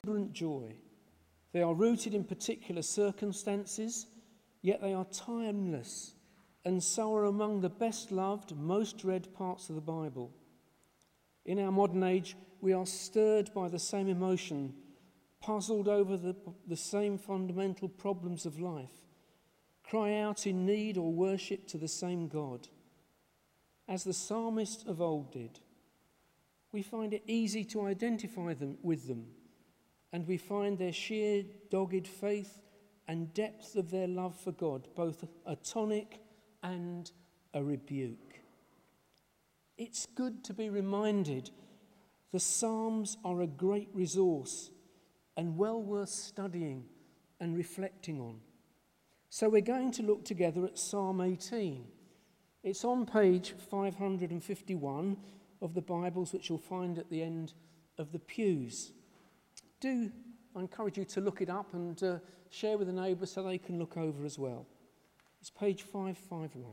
exuberant joy. They are rooted in particular circumstances, yet they are timeless, and so are among the best loved, most read parts of the Bible. In our modern age, we are stirred by the same emotion, puzzled over the same fundamental problems of life, cry out in need or worship to the same God. As the psalmist of old did, we find it easy to identify with them, and we find their sheer dogged faith and depth of their love for God both a tonic and a rebuke. It's good to be reminded the Psalms are a great resource and well worth studying and reflecting on. So we're going to look together at Psalm 18. It's on page 551 of the Bibles, which you'll find at the end of the pews. I encourage you to look it up and share with a neighbour so they can look over as well. It's page 551.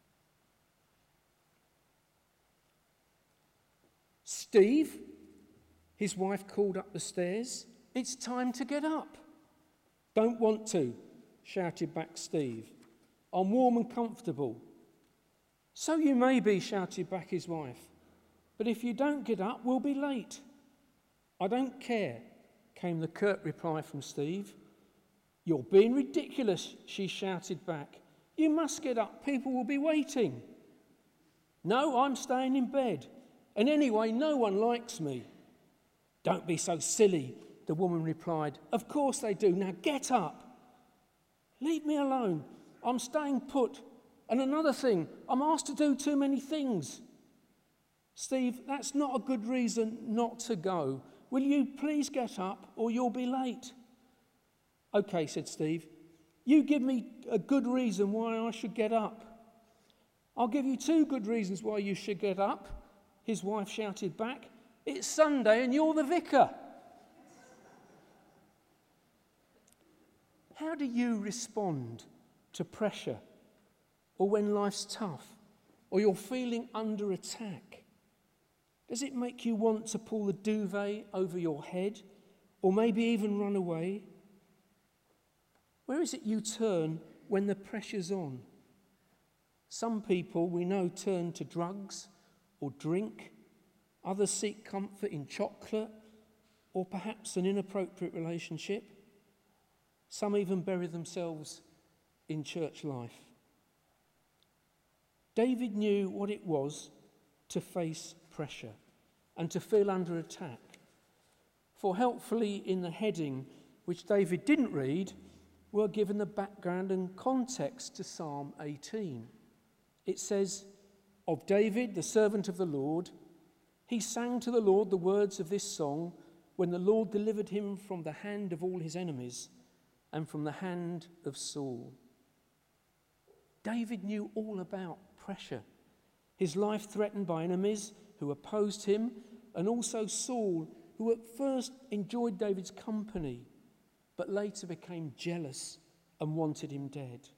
Steve, his wife called up the stairs. It's time to get up. Don't want to, shouted back Steve. I'm warm and comfortable. So you may be, shouted back his wife. But if you don't get up, we'll be late. I don't care, came the curt reply from Steve. You're being ridiculous, she shouted back. You must get up, people will be waiting. No, I'm staying in bed. And anyway, no one likes me. Don't be so silly, the woman replied. Of course they do. Now get up. Leave me alone. I'm staying put. And another thing, I'm asked to do too many things. Steve, that's not a good reason not to go. Will you please get up or you'll be late? Okay, said Steve. You give me a good reason why I should get up. I'll give you 2 good reasons why you should get up, his wife shouted back. It's Sunday and you're the vicar. How do you respond to pressure, or when life's tough, or you're feeling under attack? Does it make you want to pull the duvet over your head, or maybe even run away? Where is it you turn when the pressure's on? Some people we know turn to drugs or drink. Others seek comfort in chocolate or perhaps an inappropriate relationship. Some even bury themselves in church life. David knew what it was to face pressure and to feel under attack. For helpfully in the heading, which David didn't read, we're given the background and context to Psalm 18. It says, of David, the servant of the Lord, he sang to the Lord the words of this song when the Lord delivered him from the hand of all his enemies and from the hand of Saul. David knew all about pressure, his life threatened by enemies who opposed him, and also Saul, who at first enjoyed David's company, but later became jealous and wanted him dead.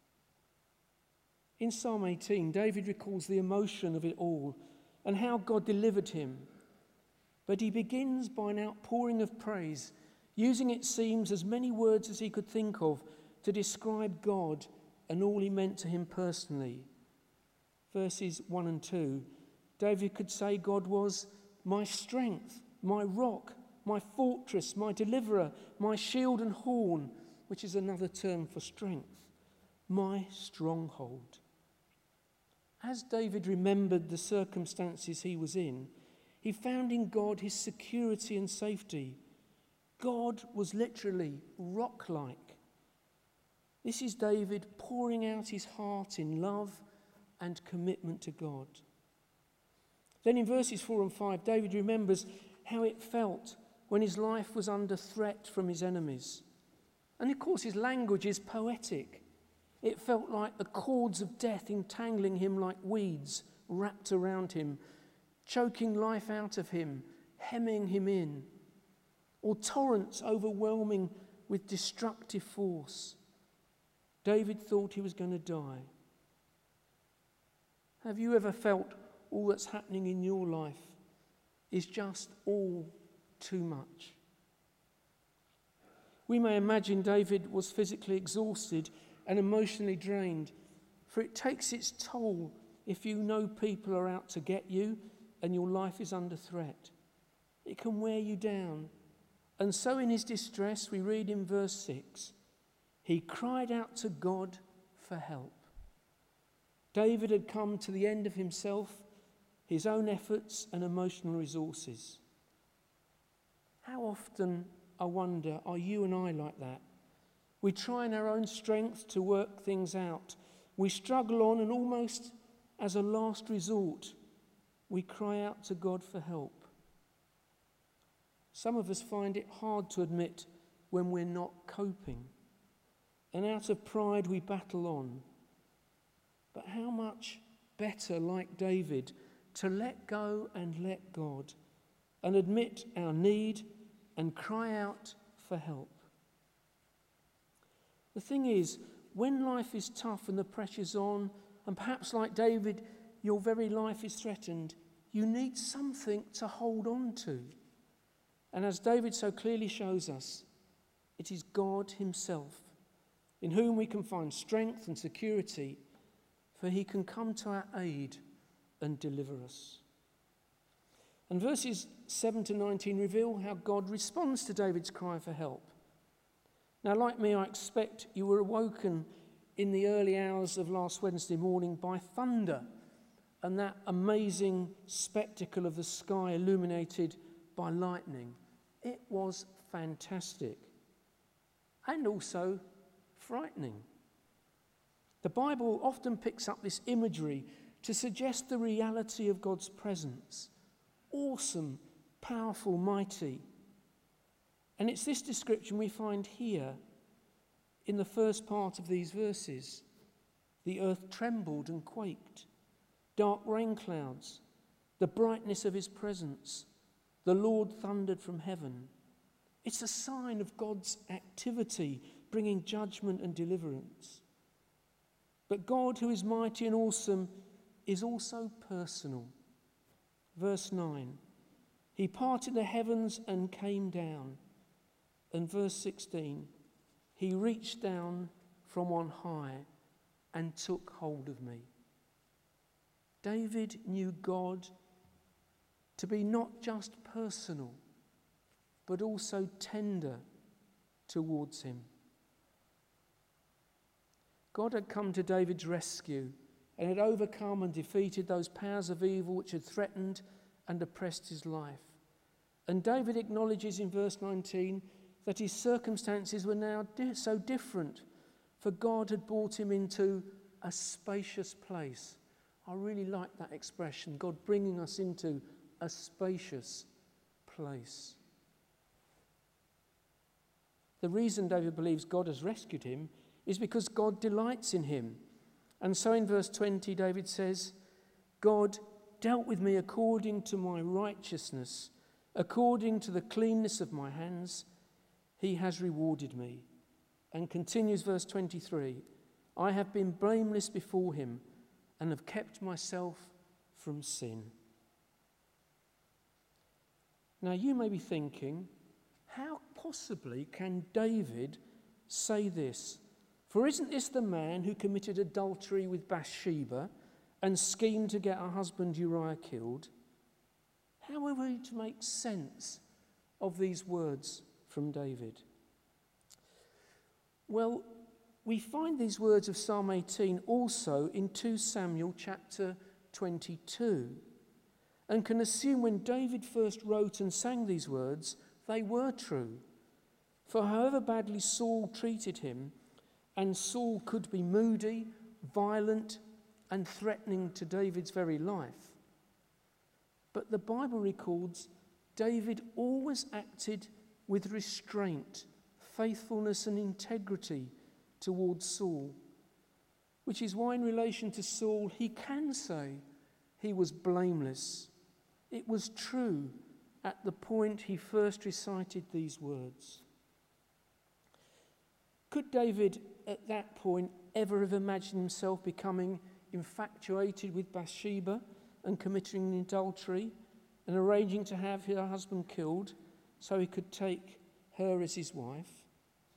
In Psalm 18, David recalls the emotion of it all and how God delivered him. But he begins by an outpouring of praise, using, it seems, as many words as he could think of to describe God and all he meant to him personally. Verses 1 and 2, David could say God was my strength, my rock, my fortress, my deliverer, my shield and horn, which is another term for strength, my stronghold. As David remembered the circumstances he was in, he found in God his security and safety. God was literally rock-like. This is David pouring out his heart in love and commitment to God. Then in verses 4 and 5, David remembers how it felt when his life was under threat from his enemies. And of course his language is poetic. It felt like the cords of death entangling him like weeds wrapped around him, choking life out of him, hemming him in, or torrents overwhelming with destructive force. David thought he was going to die. Have you ever felt all that's happening in your life is just all too much? We may imagine David was physically exhausted and emotionally drained, for it takes its toll if you know people are out to get you and your life is under threat. It can wear you down. And so in his distress, we read in verse 6, he cried out to God for help. David had come to the end of himself, his own efforts and emotional resources. How often, I wonder, are you and I like that? We try in our own strength to work things out. We struggle on, and almost as a last resort, we cry out to God for help. Some of us find it hard to admit when we're not coping, and out of pride we battle on. But how much better, like David, to let go and let God, and admit our need and cry out for help. The thing is, when life is tough and the pressure's on, and perhaps like David, your very life is threatened, you need something to hold on to. And as David so clearly shows us, it is God himself, in whom we can find strength and security, for he can come to our aid and deliver us. And verses 7 to 19 reveal how God responds to David's cry for help. Now, like me, I expect you were awoken in the early hours of last Wednesday morning by thunder and that amazing spectacle of the sky illuminated by lightning. It was fantastic and also frightening. The Bible often picks up this imagery to suggest the reality of God's presence. Awesome, powerful, mighty. And it's this description we find here in the first part of these verses. The earth trembled and quaked. Dark rain clouds. The brightness of his presence. The Lord thundered from heaven. It's a sign of God's activity, bringing judgment and deliverance. But God, who is mighty and awesome, is also personal. Verse 9, he parted the heavens and came down. And verse 16, he reached down from on high and took hold of me. David knew God to be not just personal, but also tender towards him. God had come to David's rescue and had overcome and defeated those powers of evil which had threatened and oppressed his life. And David acknowledges in verse 19 that his circumstances were now so different, for God had brought him into a spacious place. I really like that expression, God bringing us into a spacious place. The reason David believes God has rescued him is because God delights in him. And so in verse 20, David says, God dealt with me according to my righteousness, according to the cleanness of my hands, he has rewarded me. And continues verse 23, I have been blameless before him and have kept myself from sin. Now you may be thinking, how possibly can David say this? For isn't this the man who committed adultery with Bathsheba and schemed to get her husband Uriah killed? How are we to make sense of these words from David? Well, we find these words of Psalm 18 also in 2 Samuel chapter 22, and can assume when David first wrote and sang these words, they were true. For however badly Saul treated him, and Saul could be moody, violent, and threatening to David's very life, but the Bible records David always acted with restraint, faithfulness, and integrity towards Saul, which is why in relation to Saul he can say he was blameless. It was true at the point he first recited these words. Could David at that point ever have imagined himself becoming infatuated with Bathsheba and committing adultery and arranging to have her husband killed so he could take her as his wife?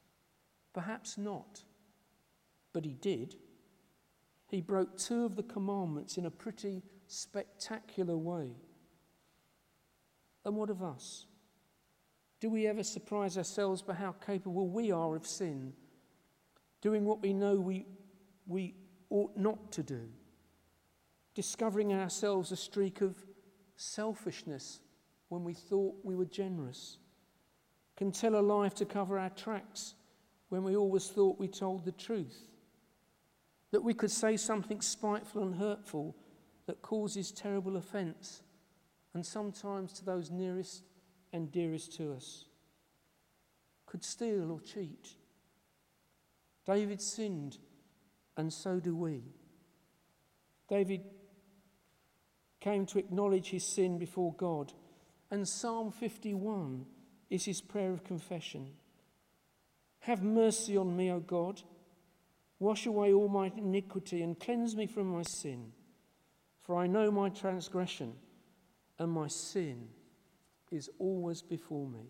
Perhaps not, but he did. He broke 2 of the commandments in a pretty spectacular way. And what of us? Do we ever surprise ourselves by how capable we are of sin, doing what we know we ought not to do, discovering in ourselves a streak of selfishness when we thought we were generous, can tell a lie to cover our tracks when we always thought we told the truth, that we could say something spiteful and hurtful that causes terrible offence, and sometimes to those nearest and dearest to us, could steal or cheat. David sinned, and so do we. David came to acknowledge his sin before God, and Psalm 51 is his prayer of confession. Have mercy on me, O God. Wash away all my iniquity and cleanse me from my sin. For I know my transgression, and my sin is always before me.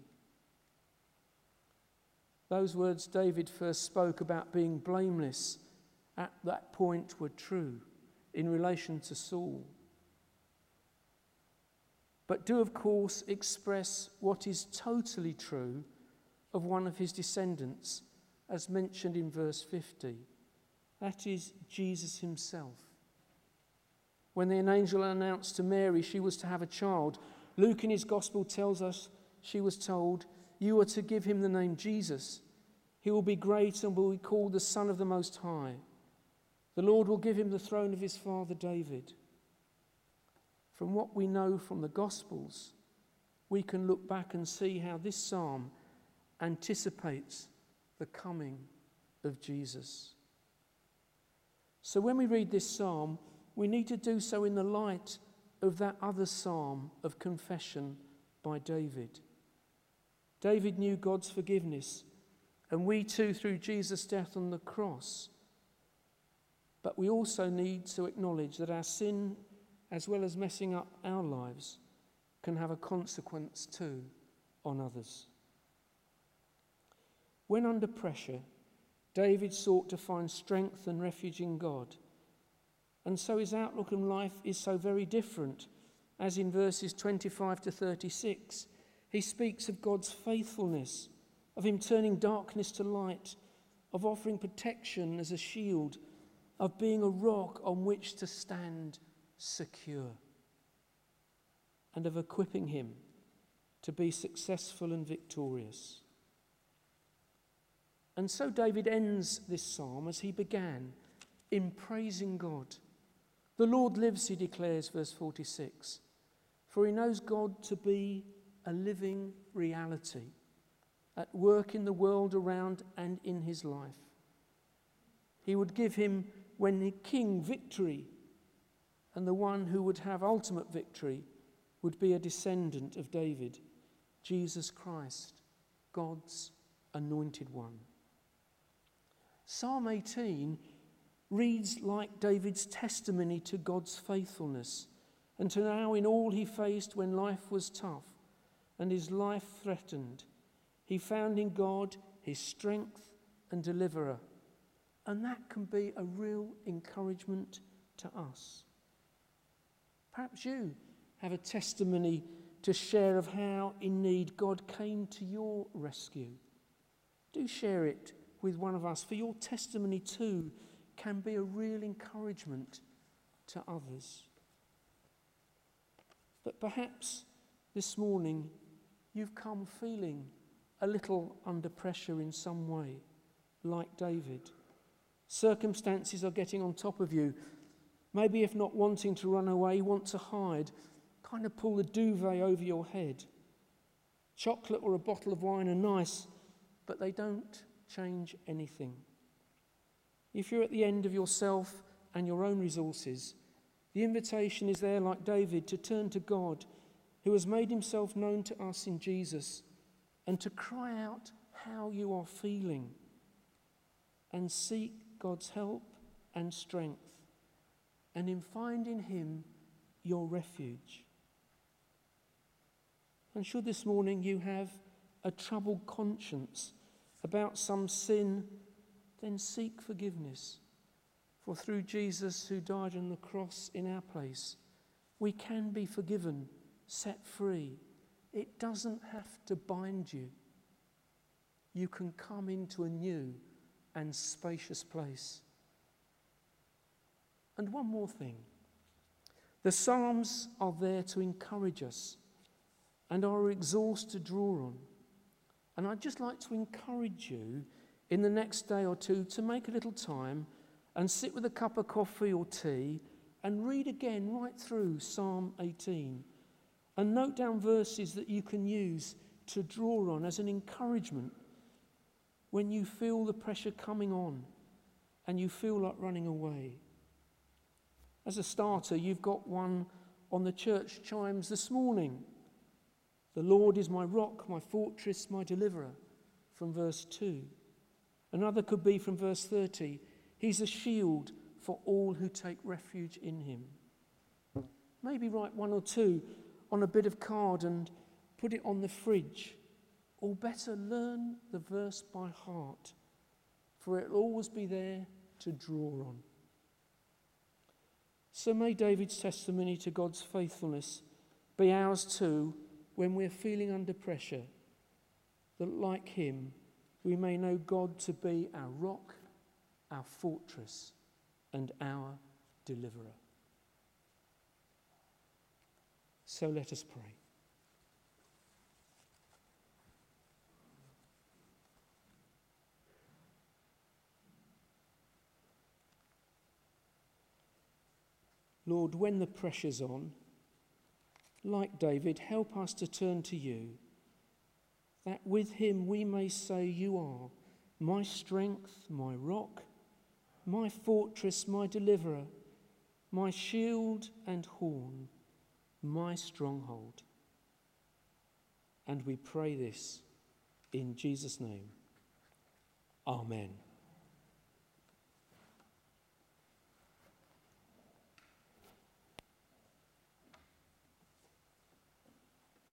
Those words David first spoke about being blameless at that point were true in relation to Saul, but do of course express what is totally true of one of his descendants, as mentioned in verse 50. That is Jesus himself. When the angel announced to Mary she was to have a child, Luke in his gospel tells us she was told, "You are to give him the name Jesus. He will be great and will be called the Son of the Most High. The Lord will give him the throne of his father David." From what we know from the Gospels, we can look back and see how this psalm anticipates the coming of Jesus. So when we read this psalm, we need to do so in the light of that other psalm of confession by David. David knew God's forgiveness, and we too through Jesus' death on the cross. But we also need to acknowledge that our sin, as well as messing up our lives, can have a consequence too on others. When under pressure, David sought to find strength and refuge in God. And so his outlook on life is so very different, as in verses 25 to 36, he speaks of God's faithfulness, of him turning darkness to light, of offering protection as a shield, of being a rock on which to stand secure, and of equipping him to be successful and victorious. And so David ends this psalm as he began, in praising God. The Lord lives, he declares, verse 46, for he knows God to be a living reality, at work in the world around and in his life. He would give him, when the king, victory, and the one who would have ultimate victory would be a descendant of David, Jesus Christ, God's anointed one. Psalm 18 reads like David's testimony to God's faithfulness and to now in all he faced when life was tough and his life threatened, he found in God his strength and deliverer. And that can be a real encouragement to us. Perhaps you have a testimony to share of how in need God came to your rescue. Do share it with one of us, for your testimony too can be a real encouragement to others. But perhaps this morning you've come feeling a little under pressure in some way, like David. Circumstances are getting on top of you. Maybe if not wanting to run away, you want to hide, kind of pull the duvet over your head. Chocolate or a bottle of wine are nice, but they don't change anything. If you're at the end of yourself and your own resources, the invitation is there, like David, to turn to God, who has made himself known to us in Jesus, and to cry out how you are feeling and seek God's help and strength, and in finding him your refuge. And should this morning you have a troubled conscience about some sin, then seek forgiveness. For through Jesus, who died on the cross in our place, we can be forgiven, set free. It doesn't have to bind you. You can come into a new and spacious place. And one more thing. The Psalms are there to encourage us and are a resource to draw on. And I'd just like to encourage you in the next day or two to make a little time and sit with a cup of coffee or tea and read again right through Psalm 18 and note down verses that you can use to draw on as an encouragement when you feel the pressure coming on and you feel like running away. As a starter, you've got one on the church chimes this morning. The Lord is my rock, my fortress, my deliverer, from verse 2. Another could be from verse 30. He's a shield for all who take refuge in him. Maybe write one or two on a bit of card and put it on the fridge. Or better, learn the verse by heart, for it'll always be there to draw on. So may David's testimony to God's faithfulness be ours too when we're feeling under pressure, that like him, we may know God to be our rock, our fortress, and our deliverer. So let us pray. Lord, when the pressure's on, like David, help us to turn to you, that with him we may say, you are my strength, my rock, my fortress, my deliverer, my shield and horn, my stronghold. And we pray this in Jesus' name. Amen.